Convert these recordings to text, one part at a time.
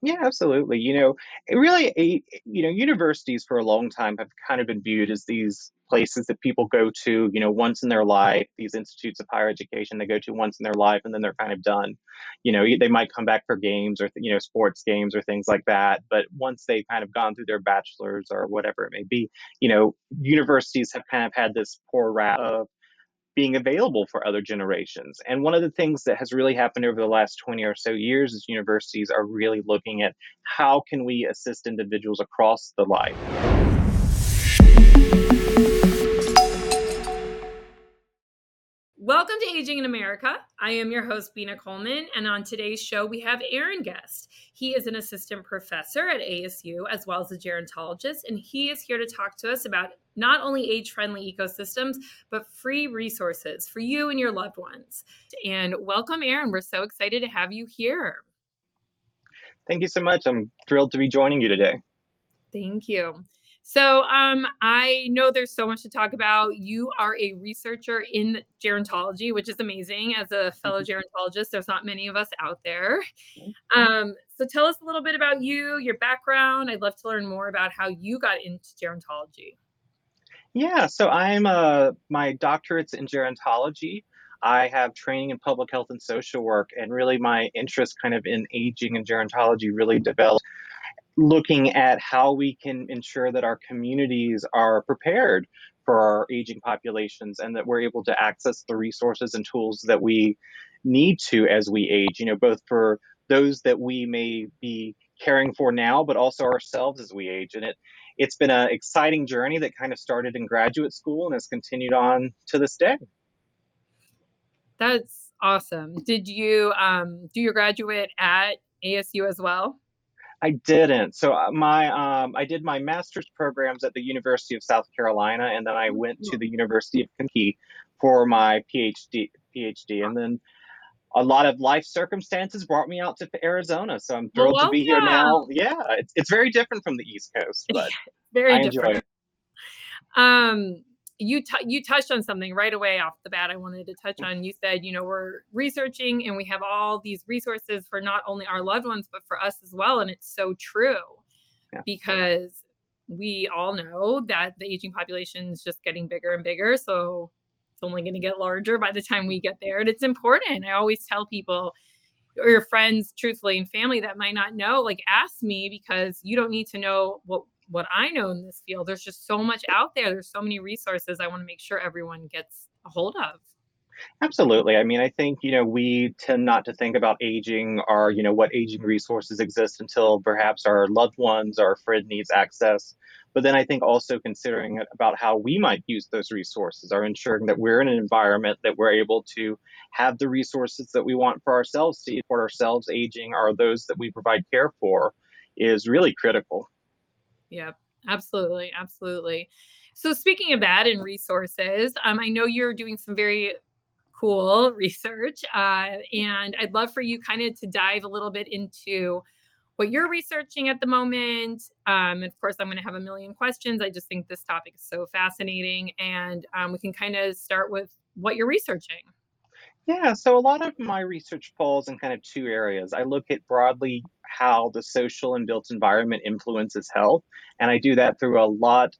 Yeah, absolutely. It really, universities for a long time have kind of been viewed as these places that people go to, once in their life, these institutes of higher education they go to once in their life, and then they're kind of done. They might come back for games or, sports games or things like that. But once they've kind of gone through their bachelor's or whatever it may be, universities have kind of had this poor rap of being available for other generations. And one of the things that has really happened over the last 20 or so years is universities are really looking at how can we assist individuals across the life. Welcome to Aging in America. I am your host, Bina Coleman, and on today's show, we have Aaron Guest. He is an assistant professor at ASU as well as a gerontologist, and he is here to talk to us about not only age-friendly ecosystems, but free resources for you and your loved ones. And welcome, Aaron. We're so excited to have you here. Thank you so much. I'm thrilled to be joining you today. Thank you. So I know there's so much to talk about. You are a researcher in gerontology, which is amazing. As a fellow gerontologist, there's not many of us out there. So tell us a little bit about you, your background. I'd love to learn more about how you got into gerontology. Yeah, so my doctorate's in gerontology. I have training in public health and social work, and really my interest kind of in aging and gerontology really developed looking at how we can ensure that our communities are prepared for our aging populations and that we're able to access the resources and tools that we need to as we age, both for those that we may be caring for now, but also ourselves as we age. And it's been an exciting journey that kind of started in graduate school and has continued on to this day. That's awesome. Did you do your graduate at ASU as well? I didn't. So I did my master's programs at the University of South Carolina, and then I went to the University of Kentucky for my PhD, and then a lot of life circumstances brought me out to Arizona. So I'm Well, thrilled to be here welcome. now. Yeah, it's very different from the East Coast, but Very I enjoy different. it. Um, you touched on something right away off the bat I wanted to touch on. You said, we're researching and we have all these resources for not only our loved ones, but for us as well. And it's so true Yeah. because we all know that the aging population is just getting bigger and bigger. So it's only going to get larger by the time we get there. And it's important. I always tell people or your friends, truthfully, and family that might not know, like ask me because you don't need to know what I know in this field. There's just so much out there. There's so many resources I want to make sure everyone gets a hold of. Absolutely. I mean, I think, we tend not to think about aging or, what aging resources exist until perhaps our loved ones or a friend needs access. But then I think also considering about how we might use those resources or ensuring that we're in an environment that we're able to have the resources that we want for ourselves to support ourselves aging or those that we provide care for is really critical. Yep, absolutely. Absolutely. So speaking of that and resources, I know you're doing some very cool research. And I'd love for you kind of to dive a little bit into what you're researching at the moment. And of course, I'm going to have a million questions. I just think this topic is so fascinating. And we can kind of start with what you're researching. Yeah, so a lot of my research falls in kind of two areas. I look at broadly how the social and built environment influences health, and I do that through a lot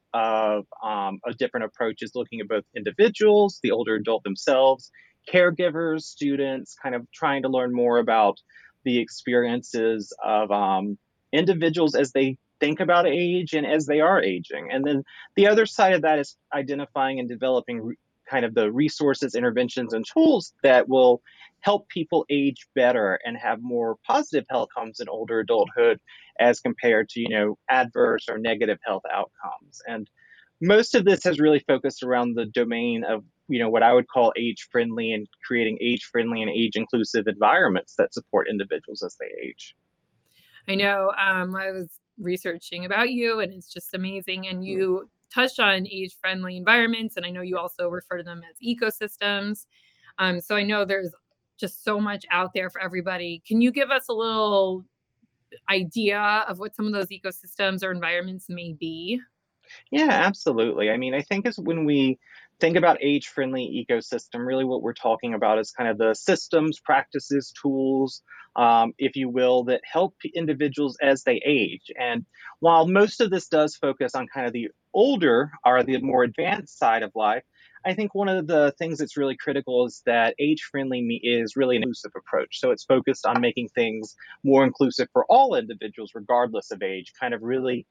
of different approaches, looking at both individuals, the older adult themselves, caregivers, students, kind of trying to learn more about the experiences of individuals as they think about age and as they are aging. And then the other side of that is identifying and developing kind of the resources, interventions, and tools that will help people age better and have more positive health outcomes in older adulthood as compared to, adverse or negative health outcomes. And most of this has really focused around the domain of, what I would call age friendly and creating age friendly and age inclusive environments that support individuals as they age. I know I was researching about you, and it's just amazing. And you touched on age friendly environments, and I know you also refer to them as ecosystems. So I know there's just so much out there for everybody. Can you give us a little idea of what some of those ecosystems or environments may be? Yeah, absolutely. I mean, I think is when we think about age-friendly ecosystem, really what we're talking about is kind of the systems, practices, tools, if you will, that help individuals as they age. And while most of this does focus on kind of the older or the more advanced side of life, I think one of the things that's really critical is that age-friendly is really an inclusive approach. So it's focused on making things more inclusive for all individuals, regardless of age, kind of really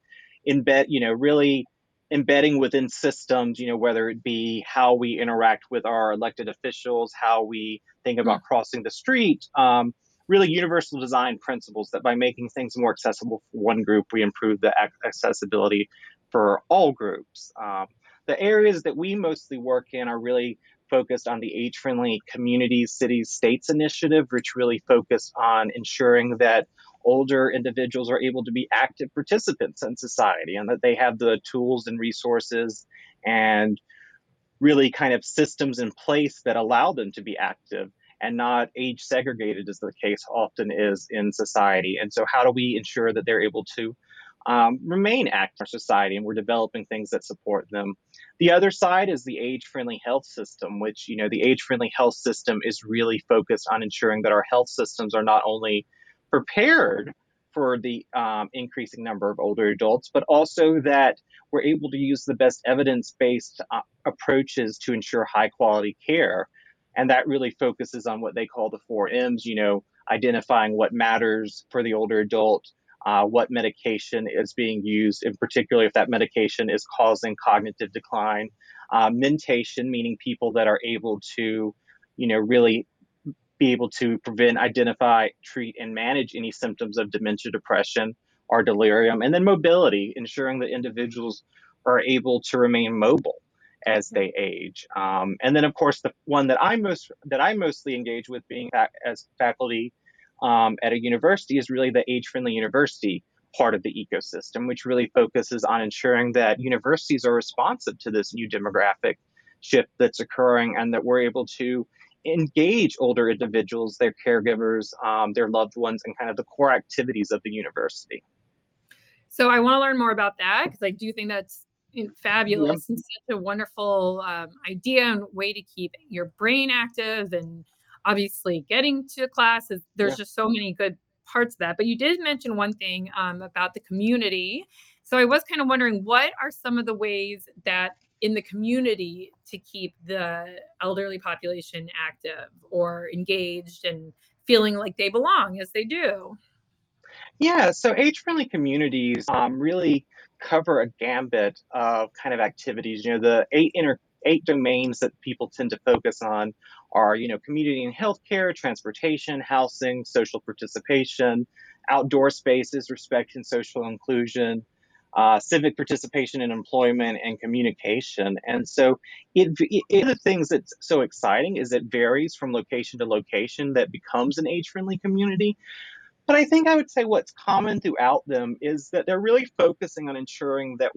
really embedding within systems, whether it be how we interact with our elected officials, how we think about Mm. crossing the street, really universal design principles that by making things more accessible for one group, we improve the accessibility for all groups. The areas that we mostly work in are really focused on the age-friendly communities, cities, states initiative, which really focus on ensuring that older individuals are able to be active participants in society and that they have the tools and resources and really kind of systems in place that allow them to be active and not age segregated as the case often is in society. And so how do we ensure that they're able to remain active in our society, and we're developing things that support them. The other side is the age-friendly health system, which, the age-friendly health system is really focused on ensuring that our health systems are not only prepared for the increasing number of older adults, but also that we're able to use the best evidence-based approaches to ensure high quality care. And that really focuses on what they call the four M's, identifying what matters for the older adult, what medication is being used, in particular if that medication is causing cognitive decline, mentation, meaning people that are able to, really be able to prevent, identify, treat, and manage any symptoms of dementia, depression, or delirium, and then mobility, ensuring that individuals are able to remain mobile as Yeah. they age. And then, of course, the one that I mostly engage with, being as faculty at a university, is really the age-friendly university part of the ecosystem, which really focuses on ensuring that universities are responsive to this new demographic shift that's occurring, and that we're able to engage older individuals, their caregivers, their loved ones, and kind of the core activities of the university. So I want to learn more about that because I do think that's Yeah, fabulous and such a wonderful idea and way to keep your brain active. And obviously, getting to classes, there's yeah. just so many good parts of that. But you did mention one thing about the community. So I was kind of wondering, what are some of the ways that in the community to keep the elderly population active or engaged and feeling like they belong as they do? Yeah, so age-friendly communities really cover a gambit of kind of activities. The eight domains that people tend to focus on are, community and healthcare, transportation, housing, social participation, outdoor spaces, respect and social inclusion, civic participation in employment, and communication. And so, the things that's so exciting is it varies from location to location that becomes an age-friendly community. But I think I would say what's common throughout them is that they're really focusing on ensuring that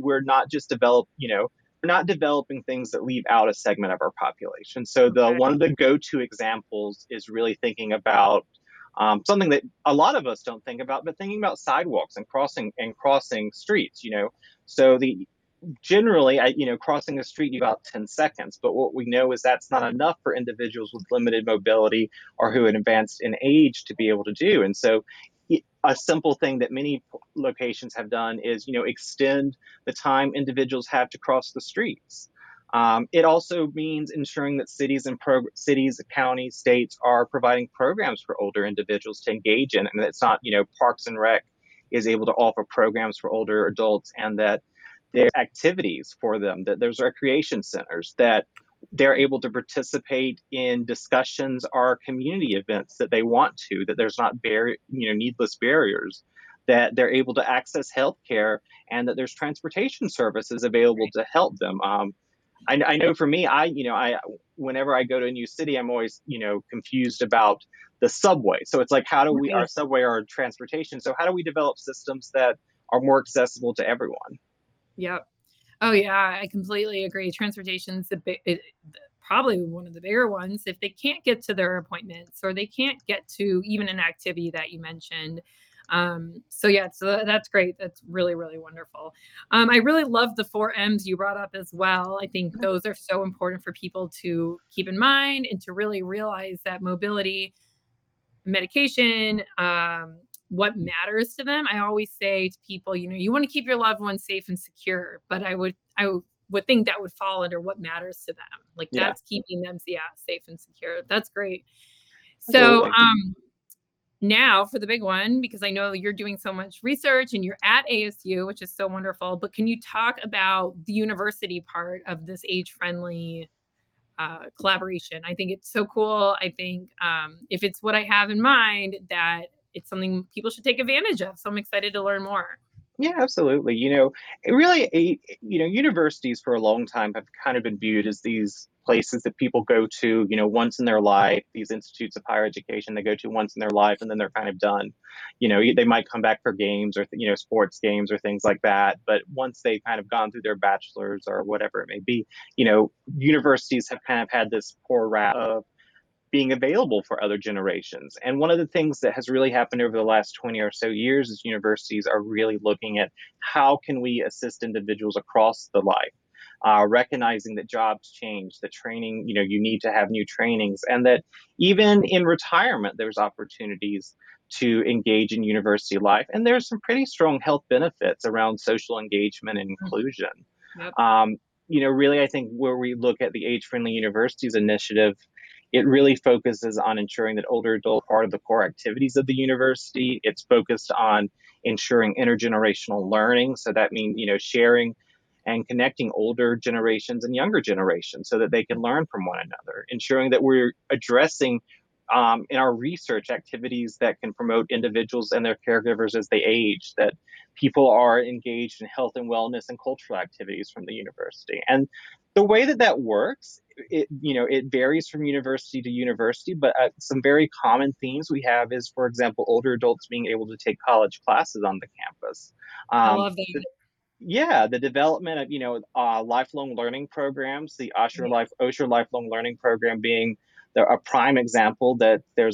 we're not developing things that leave out a segment of our population. So the Okay. one of the go-to examples is really thinking about something that a lot of us don't think about, but thinking about sidewalks and crossing streets. So the generally, crossing a street in about 10 seconds. But what we know is that's not enough for individuals with limited mobility or who are advanced in age to be able to do. And so, a simple thing that many locations have done is, extend the time individuals have to cross the streets. It also means ensuring that cities, counties, states are providing programs for older individuals to engage in, and it's not, Parks and Rec is able to offer programs for older adults, and that there are activities for them, that there's recreation centers, that they're able to participate in discussions or community events that they want to, that there's not needless barriers, that they're able to access healthcare, and that there's transportation services available to help them. I know for me, I whenever I go to a new city, I'm always, confused about the subway. So it's like, how do we, our Right. subway, our transportation, so how do we develop systems that are more accessible to everyone? Yep. Oh, yeah, I completely agree. Transportation's probably one of the bigger ones. If they can't get to their appointments or they can't get to even an activity that you mentioned, So yeah, so that's great. That's really, really wonderful. I really love the 4 M's you brought up as well. I think those are so important for people to keep in mind and to really realize that mobility, medication, what matters to them. I always say to people, you want to keep your loved ones safe and secure, but I would think that would fall under what matters to them. Like Yeah, that's keeping them, yeah, safe and secure. That's great. So, absolutely. now for the big one, because I know you're doing so much research and you're at ASU, which is so wonderful, but can you talk about the university part of this age-friendly collaboration? I think it's so cool. I think if it's what I have in mind, that it's something people should take advantage of. So I'm excited to learn more. Yeah, absolutely. It really, universities for a long time have kind of been viewed as these places that people go to, once in their life, these institutes of higher education they go to once in their life, and then they're kind of done. They might come back for games or, sports games or things like that. But once they've kind of gone through their bachelor's or whatever it may be, universities have kind of had this poor rap of being available for other generations. And one of the things that has really happened over the last 20 or so years is universities are really looking at how can we assist individuals across the life, recognizing that jobs change, the training, you need to have new trainings, and that even in retirement, there's opportunities to engage in university life. And there's some pretty strong health benefits around social engagement and inclusion. Yep. Um, really, I think where we look at the Age Friendly Universities initiative, it really focuses on ensuring that older adults are part of the core activities of the university. It's focused on ensuring intergenerational learning. So that means, sharing and connecting older generations and younger generations so that they can learn from one another, ensuring that we're addressing in our research activities that can promote individuals and their caregivers as they age, that people are engaged in health and wellness and cultural activities from the university. And the way that that works, it varies from university to university, but some very common themes we have is, for example, older adults being able to take college classes on the campus. I Um, love that. yeah, the development of lifelong learning programs, the Osher lifelong learning program being a prime example. That there's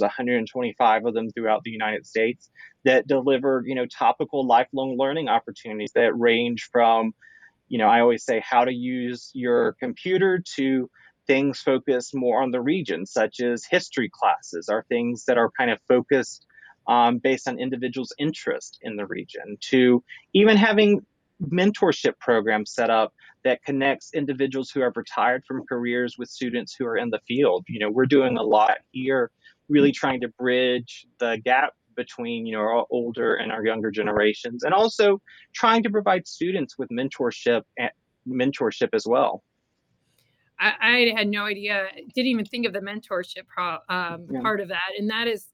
125 of them throughout the United States that deliver topical lifelong learning opportunities that range from, I always say, how to use your computer to things focused more on the region, such as history classes, are things that are kind of focused based on individuals' interest in the region, to even having mentorship programs set up that connects individuals who have retired from careers with students who are in the field. We're doing a lot here, really trying to bridge the gap between our older and our younger generations, and also trying to provide students with mentorship as well. I had no idea, didn't even think of the mentorship Yeah. part of that. And that is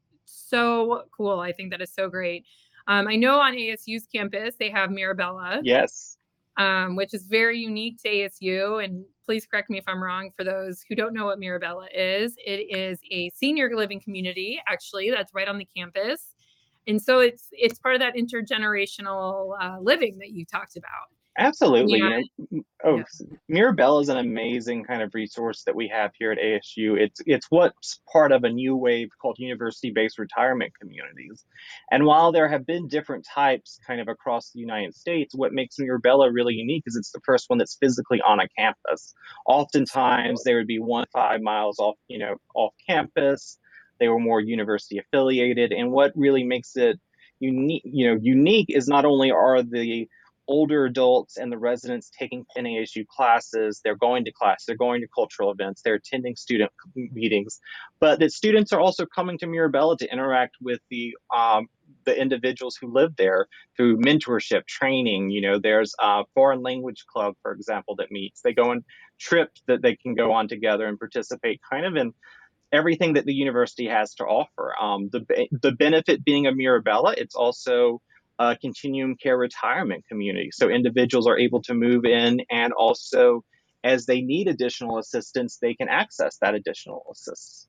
so cool. I think that is so great. I know on ASU's campus, they have Mirabella, Yes. which is very unique to ASU. And please correct me if I'm wrong for those who don't know what Mirabella is. It is a senior living community, actually, that's right on the campus. And so it's part of that intergenerational living that you talked about. Absolutely. Yeah. Oh, Yeah. Mirabella is an amazing kind of resource that we have here at ASU. It's what's part of a new wave called university-based retirement communities. And while there have been different types kind of across the United States, what makes Mirabella really unique is it's the first one that's physically on a campus. Oftentimes, they would be 1 to 5 miles off campus. They were more university affiliated, and what really makes it unique is not only are the older adults and the residents taking NASU classes, they're going to class, they're going to cultural events, they're attending student meetings, but that students are also coming to Mirabella to interact with the individuals who live there through mentorship, training. There's a foreign language club, for example, that meets. They go on trips that they can go on together and participate kind of in everything that the university has to offer. The benefit being a Mirabella, it's also a continuum care retirement community. So individuals are able to move in, and also as they need additional assistance, they can access that additional assistance.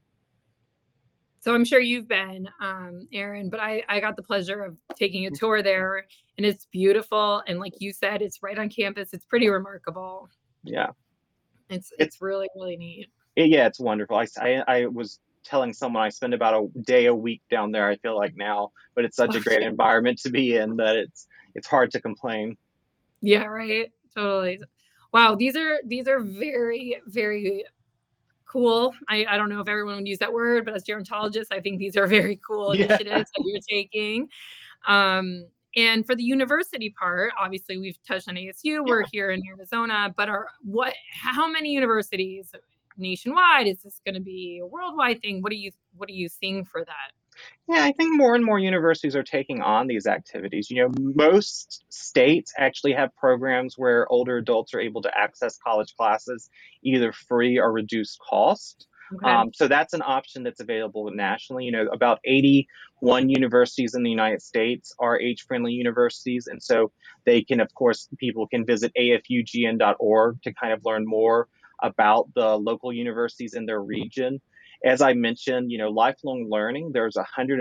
So I'm sure you've been, Aaron, but I got the pleasure of taking a tour there, and it's beautiful. And like you said, it's right on campus. It's pretty remarkable. Yeah, It's it's really, really neat. yeah, it's wonderful. I was telling someone I spend about a day a week down there, I feel like now, but it's such a great environment to be in that it's hard to complain. Yeah, right. Totally. Wow, these are very, very cool. I don't know if everyone would use that word, but as gerontologists, I think these are very cool Yeah. initiatives that you're taking. And for the university part, obviously we've touched on ASU. We're here in Arizona, but how many universities nationwide? Is this going to be a worldwide thing? What are you seeing for that? Yeah, I think more and more universities are taking on these activities. Most states actually have programs where older adults are able to access college classes either free or reduced cost. Okay. So that's an option that's available nationally. About 81 universities in the United States are age-friendly universities, and so of course, people can visit afugn.org to kind of learn more about the local universities in their region. As I mentioned, lifelong learning, there's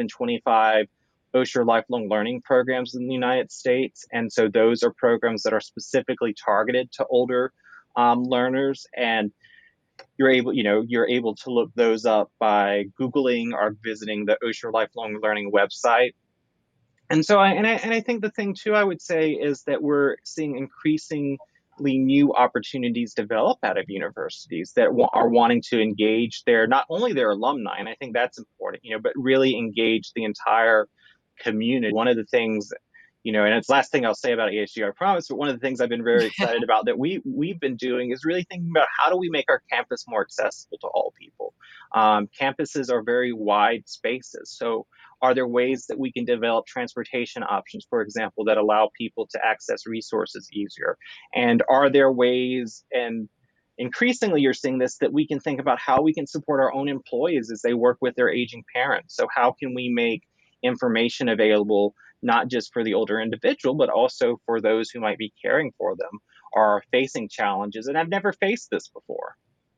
125 Osher lifelong learning programs in the United States. And so those are programs that are specifically targeted to older learners. And you're able to look those up by Googling or visiting the Osher lifelong learning website. And so I think the thing too I would say is that we're seeing increasingly new opportunities develop out of universities that are wanting to engage not only their alumni, and I think that's important, but really engage the entire community. One of the things, and it's the last thing I'll say about ASU, I promise, but one of the things I've been very excited about that we've been doing is really thinking about how do we make our campus more accessible to all people. Campuses are very wide spaces, so are there ways that we can develop transportation options, for example, that allow people to access resources easier? And are there ways, and increasingly you're seeing this, that we can think about how we can support our own employees as they work with their aging parents? So how can we make information available not just for the older individual, but also for those who might be caring for them or are facing challenges and have never faced this before?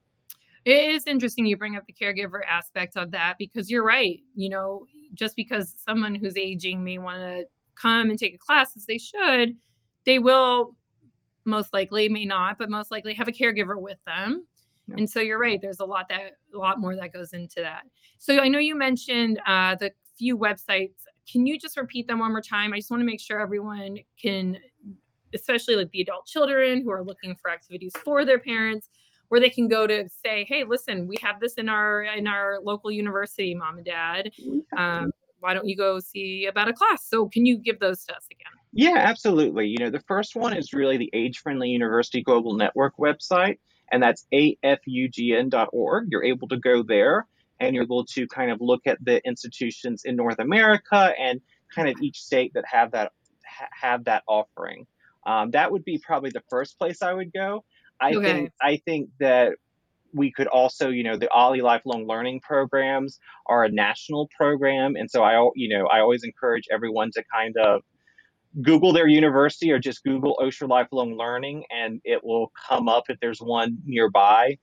It is interesting you bring up the caregiver aspect of that because you're right. Just because someone who's aging may want to come and take a class as they should, they will most likely, may not, but most likely have a caregiver with them. Yeah. And so you're right. There's a lot more that goes into that. So I know you mentioned the few websites. Can you just repeat them one more time? I just want to make sure everyone can, especially like the adult children who are looking for activities for their parents, where they can go to say, hey, listen, we have this in our local university, mom and dad. Why don't you go see about a class? So can you give those to us again? Yeah, absolutely. The first one is really the Age Friendly University Global Network website, and that's afugn.org. You're able to go there and you're able to kind of look at the institutions in North America and kind of each state that have that offering. That would be probably the first place I would go. I Okay. think I think that we could also, the OLLI lifelong learning programs are a national program, and so I always encourage everyone to kind of Google their university or just Google Osher Lifelong Learning, and it will come up if there's one nearby.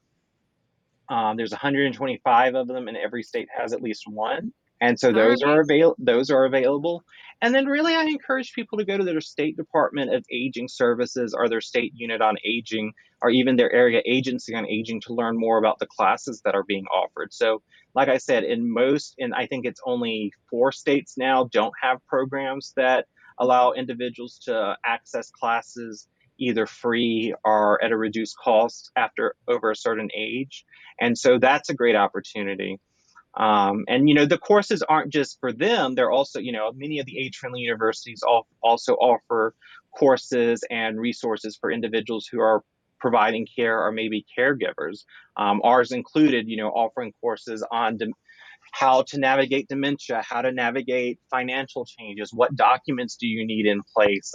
There's 125 of them, and every state has at least one. And so All right. those are available. And then really, I encourage people to go to their state Department of Aging Services or their state unit on aging, or even their area agency on aging to learn more about the classes that are being offered. So, like I said, and I think it's only 4 states now don't have programs that allow individuals to access classes either free or at a reduced cost after over a certain age. And so that's a great opportunity. And the courses aren't just for them. They're also, many of the age-friendly universities also offer courses and resources for individuals who are providing care or maybe caregivers. Ours included, offering courses on how to navigate dementia, how to navigate financial changes, what documents do you need in place.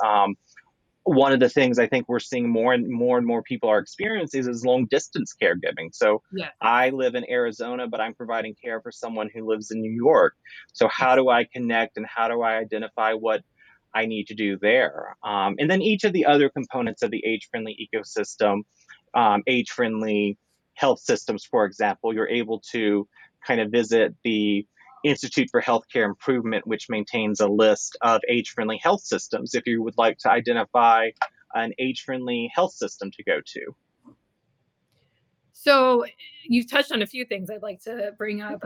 One of the things I think we're seeing more people are experiencing is long distance caregiving. So Yeah. I live in Arizona, but I'm providing care for someone who lives in New York. So how Yes. do I connect and how do I identify what I need to do there? And then each of the other components of the age friendly ecosystem, age friendly health systems, for example, you're able to kind of visit the Institute for Healthcare Improvement, which maintains a list of age-friendly health systems if you would like to identify an age-friendly health system to go to. So you've touched on a few things I'd like to bring up.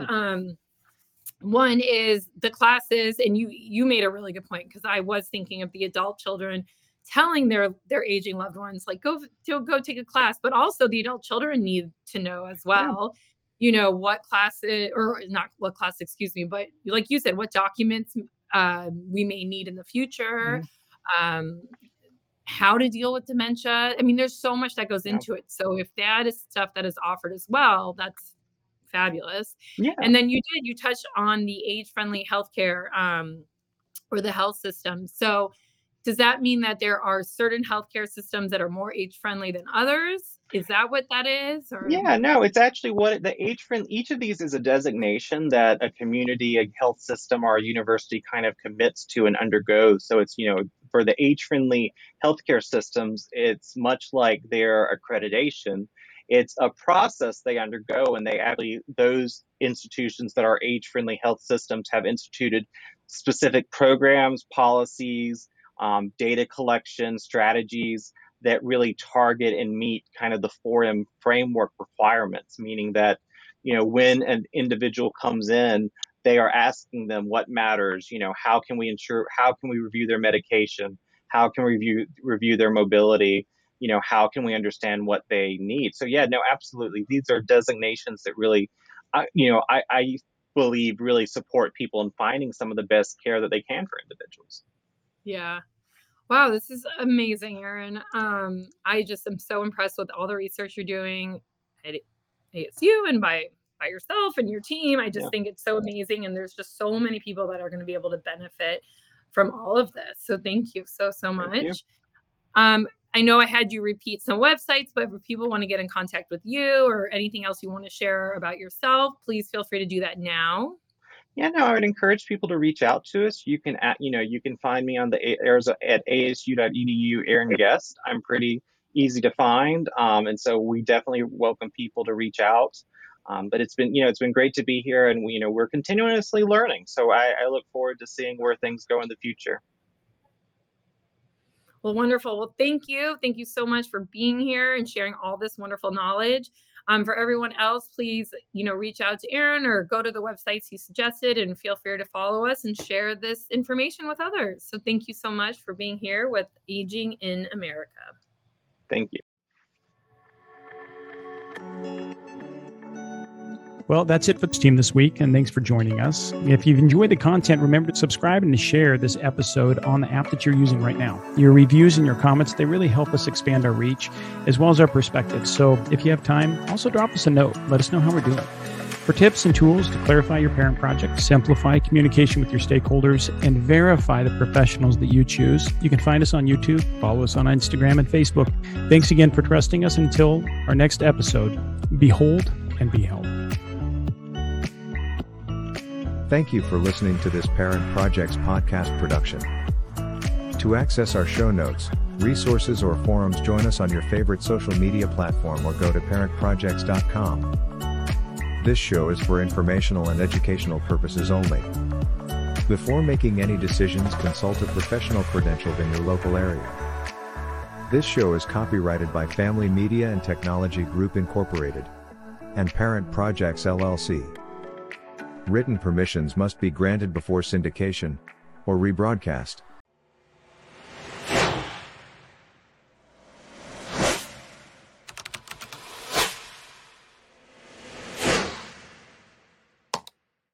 One is the classes, and you made a really good point, because I was thinking of the adult children telling their aging loved ones, like, go take a class, but also the adult children need to know as Yeah. well, what classes, or not what class, excuse me, but like you said, what documents we may need in the future, Mhm. um, how to deal with dementia. I mean, there's so much that goes Yeah. into it. So if that is stuff that is offered as well, that's fabulous. Yeah. And then you touched on the age-friendly healthcare, or the health system. So does that mean that there are certain healthcare systems that are more age-friendly than others? Is that what that is? Or Yeah, no, it's actually what the age friend each of these is a designation that a community, a health system, or a university kind of commits to and undergoes. So it's, for the age-friendly healthcare systems, it's much like their accreditation. It's a process they undergo, and those institutions that are age-friendly health systems have instituted specific programs, policies, data collection strategies that really target and meet kind of the forum framework requirements, meaning that, when an individual comes in, they are asking them what matters, how can we review their medication, how can we review their mobility, how can we understand what they need. So yeah, no, absolutely. These are designations that really, I believe really support people in finding some of the best care that they can for individuals. yeah. Wow, this is amazing, Erin. I just am so impressed with all the research you're doing at ASU and by yourself and your team. I just Yeah, think it's so amazing, and there's just so many people that are going to be able to benefit from all of this. So thank you so thank you. much. I know I had you repeat some websites, but if people want to get in contact with you or anything else you want to share about yourself, please feel free to do that now. Yeah, no, I would encourage people to reach out to us. You can find me on the Arizona at asu.edu Aaron Guest. I'm pretty easy to find, and so we definitely welcome people to reach out. But it's been great to be here, and we're continuously learning. So I look forward to seeing where things go in the future. Well, wonderful. Well, thank you. Thank you so much for being here and sharing all this wonderful knowledge. For everyone else, please, reach out to Aaron or go to the websites he suggested, and feel free to follow us and share this information with others. So thank you so much for being here with Aging in America. Thank you. Well, that's it for the team this week, and thanks for joining us. If you've enjoyed the content, remember to subscribe and to share this episode on the app that you're using right now. Your reviews and your comments, they really help us expand our reach as well as our perspective. So if you have time, also drop us a note. Let us know how we're doing. For tips and tools to clarify your parent project, simplify communication with your stakeholders, and verify the professionals that you choose, you can find us on YouTube, follow us on Instagram and Facebook. Thanks again for trusting us. Until our next episode, behold and be held. Thank you for listening to this Parent Projects podcast production. To access our show notes, resources, or forums, join us on your favorite social media platform or go to parentprojects.com. This show is for informational and educational purposes only. Before making any decisions, consult a professional credentialed in your local area. This show is copyrighted by Family Media and Technology Group Incorporated and Parent Projects LLC. Written permissions must be granted before syndication or rebroadcast.